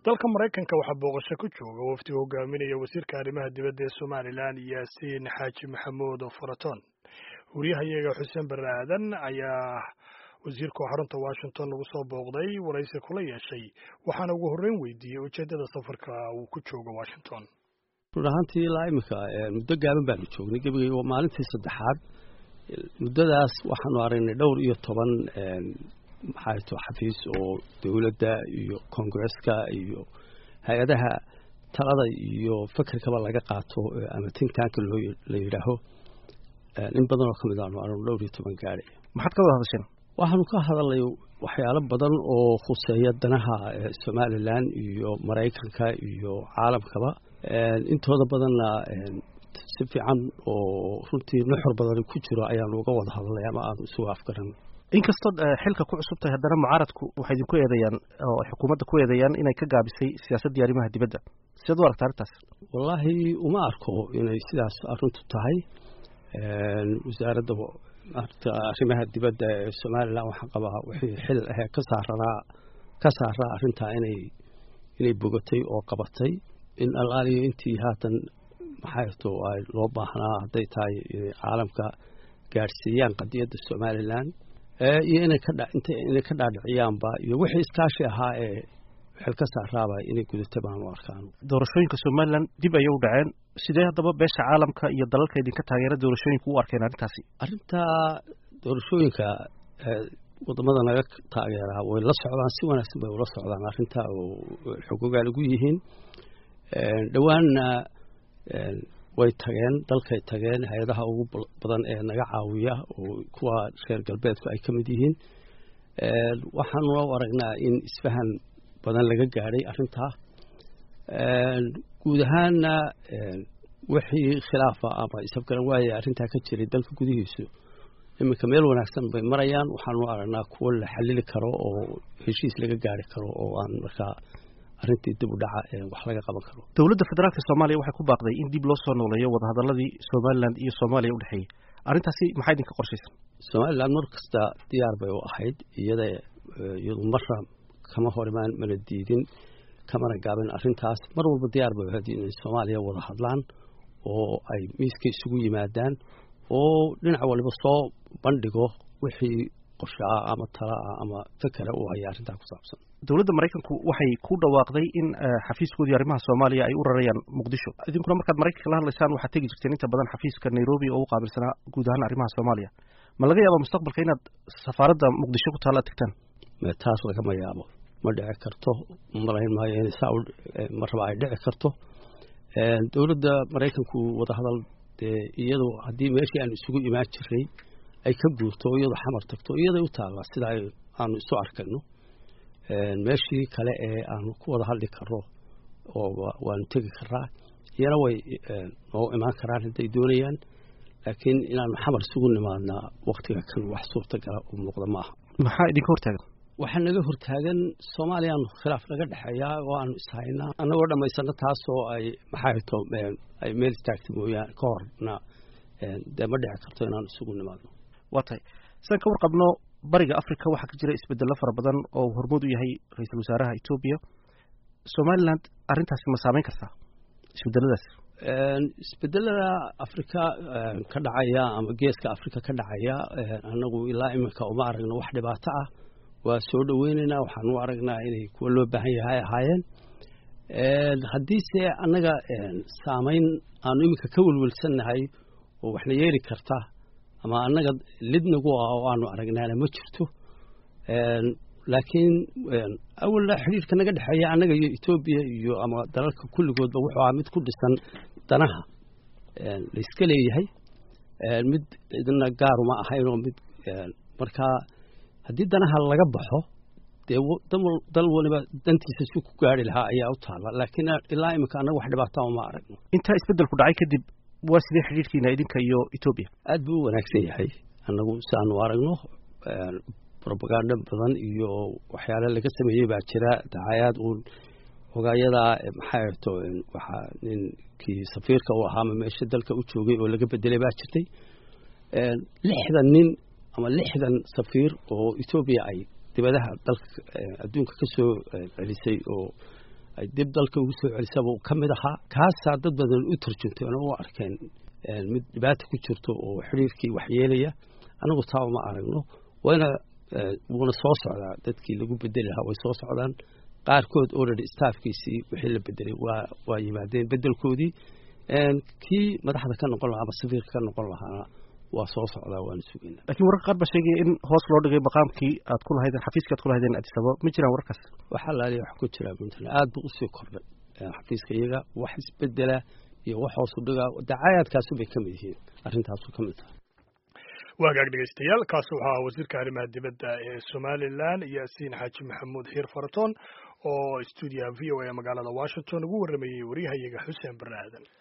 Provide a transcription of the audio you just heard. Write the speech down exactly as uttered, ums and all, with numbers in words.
dalka Mareykanka waxaa booqasho ku jooga wafdi hogaaminaya wasiirka arrimaha dibadda ee Somaliland Yaasiin Xaaji Maxamuud Faraton. Wariyahayaga Xuseen Barre Aadan ayaa wasiirka xarunta Washington lagu soo booqday waraysi kula yeeshay waxaana ugu horreyn weydiiyey ujeedada safarka uu ku joogo Washington. runtii ilaa imika muddo gaaban baanu joognay gebigay maalintii saddexaad muddadaas waxaanu aragnay dhowr iyo toban maxay tahay xafiis oo dawladda iyo Congress-ka iyo hay'adaha talada iyo fikirkaba laga qaato ama think tank loo la yiraahdo in badan oo kamid ah aanu dhowr iyo toban gaaray. maxaad ka wada hadasheen? waxaanu ka hadalnay waxyaalo badan oo khuseeya danaha Somaliland iyo Mareykanka iyo caalamkaba intooda badanna si fiican oo runtii nuxur badan ku jiro ayaan uga wada hadalnay ama aan soo afgaran. inkastoo xilka ku cusub tahay haddana mucaaradku waxay idinku eedeeyaan oo xukuumadda ku eedeeyaan inay ka gaabisay siyaasadda arrimaha dibadda. sidoo aragtaa arrintaas? wallahi uma arko inay sidaas arrintu tahay. wasaaradda arrimaha dibadda ee Somaliland waxaan qabaa wixii xil ah ka saaranaa ka saaraa arrinta inay inay bogatay oo qabatay in alaaliyo intii haatan maxay too ay loo baahnaa haday tahay caalamka gaarsiiyaan qadiyadda Somaliland ee iyo inay ka dhaintay inay ka dhaadhiciyaanba iyo wixii iskaashi ahaa ee xil ka saaraaba inay gudatay baan u arkaan. doorashooyinka Somaliland dib ayay u dhaceen sidee haddaba beesha caalamka iyo dalalka idinka taageera doorashooyinka u arkeen arrintaasi? arrinta doorashooyinka wadamada naga taageera way la socdaan si wanaagsan bay ula socdaan arrinta oo xuquuqaal ugu yihiin dhawaanna way tageen dalkay tageen hay'adaha ugu badan ee naga caawiya oo kuwa reer galbeedku ay kamid yihiin waxaanu u aragnaa in isfahan badan laga gaaray arrinta guud ahaanna wixii khilaafa ama isafgaran waayay arrinta ka jiray dalka gudihiisa iminka meel wanaagsan bay marayaan waxaanu aragnaa kuwa la xalili karo oo heshiis laga gaari karo oo aan markaa arrintii dib u dhaca ee wax laga qaban karo. dawladda federaalka Soomaaliya waxay ku baaqday in dib loo soo nooleeyo wadahadaladii Somaliland iyo Soomaaliya u dhaxeeyay. arrintaasi maxay idinka qorshaysan? Somaliland mar kasta diyaar bay u ahayd iyada iyadu marra kama horimaan mana diidin kamana gaabin arrintaas mar walba diyaar bay u ahayd in Soomaaliya wada hadlaan oo ay miiska isugu yimaadaan oo dhinac walba soo bandhigo wixii qorshaha ama tala ama fikra uu hay arrinta ku saabsan. dawladda Mareykanku waxay ku dhawaaqday in xafiiskoodii arrimaha Soomaaliya ay u rarayaan Muqdisho. idinkuna markaad Mareykanka la hadlaysaan waxaad tagi jirteen inta badan xafiiska Nairobi oo u qaabilsanaa guud ahaan arrimaha Soomaaliya. ma laga yaabaa mustaqbalka inaad safaaradda Muqdisho ku taala tagtaan? ma taas laga ma yaabo ma dhici karto malayn maayo in saud marba ay dhici karto. dawladda Mareykanku wada hadal iyadoo haddii meeshii aan isugu imaan jiray ay ka guurto iyadoo xamar tagto iyadoo u taala sida ay aanu isu arkayno meeshii kale ee aanu ku wada hadli karno oo waanu tegi karaa iyana way oo imaan karaan haday doonayaan laakiin inaanu xamar isugu nimaadnaa waqtiga kan wax suurtagal ah u muuqda maaha. maxaa idinka hortaagan? waxaa naga hortaagan Soomaaliyan khilaaf naga dhaxeeya oo aan ishaynaa anagoo dhamaysana taas oo ay maxay too ay meel istaagtay mooyaan ka horna ee ma dhici karto inaan isugu nimaadno. watay san ka warqabno bariga Afrika waxa ka jira isbeddello fara badan oo hormuud u yahay ra'iisul wasaaraha Ethiopia. Somaliland arrintaasi ma saameyn kartaa isbeddelladaas? isbeddellada Afrika ka dhacaya ama geeska Afrika ka dhacaya anagu ilaa imika uma aragno wax dhibaato ah waa soo dhaweynaynaa waxaan u aragnaa inay kuwa loo baahan yahay ahaayeen haddii se annaga saameyn aanu imika ka welwelsannahay oo waxna yeeli karta ama annaga lidnagu ah oo aanu aragnaana ma jirto laakiin awalna xiriirka naga dhexeeya annaga iyo Ethiopia iyo ama dalalka kulligoodba wuxuu ahaa mid ku dhisan danaha la iska leeyahay mid idina gaar uma ahayn oo mid markaa haddii danaha laga baxo dee dal waliba dantiisa si ku gaari lahaa ayaa u taala laakiin ilaa imika annaga wax dhibaato uma aragno. inta isbeddelku dhacay kadib waa sidee xiriirkiina idinka iyo Ethiopia? aad buu wanaagsan yahay annagu saan u aragno propaganda badan iyo waxyaalo laga sameeyay baa jira dacaayad uu hogaayada maxay to waxa ninkii safiirka uu ahaa meesha dalka u joogay oo laga bedelay baa jirtay lixdan nin ama lixdan safiir oo Ethiopia ay dibadaha dalka adduunka ka soo celisay oo ay dib dalka ugu soo celisaba uu ka mid ahaa kaasaa dad badan u tarjuntay oona u arkeen mid dhibaata ku jirto oo xiriirkii waxyeelaya anagu taa uma aragno wayna wuuna soo socdaa dadkii lagu bedeli lahaa way soo socdaan qaarkood already staafkiisii wixii la bedelay waa waa yimaadeen bedelkoodii kii madaxda ka noqon lahaa ama safiirka ka noqon lahaana waa soo socdaa waana sugaynaa laakiin wararka qaar baa sheegaya in hoos loo dhigay maqaamkii aad ku lahaydeen xafiiskii aad ku lahaydeen Addis Ababa ma jiraan wararkaas waxaa laaliya wax ku jira puntland aad buu usii kordhay xafiiska iyaga wax isbedela iyo wax hoos u dhigaa dacaayadkaasu bay ka mid yihiin arrintaasu ka mid tahay waagaag dhegeystayaal kaasi waxaa wasiirka arrimaha dibadda ee Somaliland Yaasiin Xaaji Maxamuud Xiir Faratoon oo stuudiyaha V O A magaalada Washington ugu waramayay wariyahayaga Xuseen Barre Aadan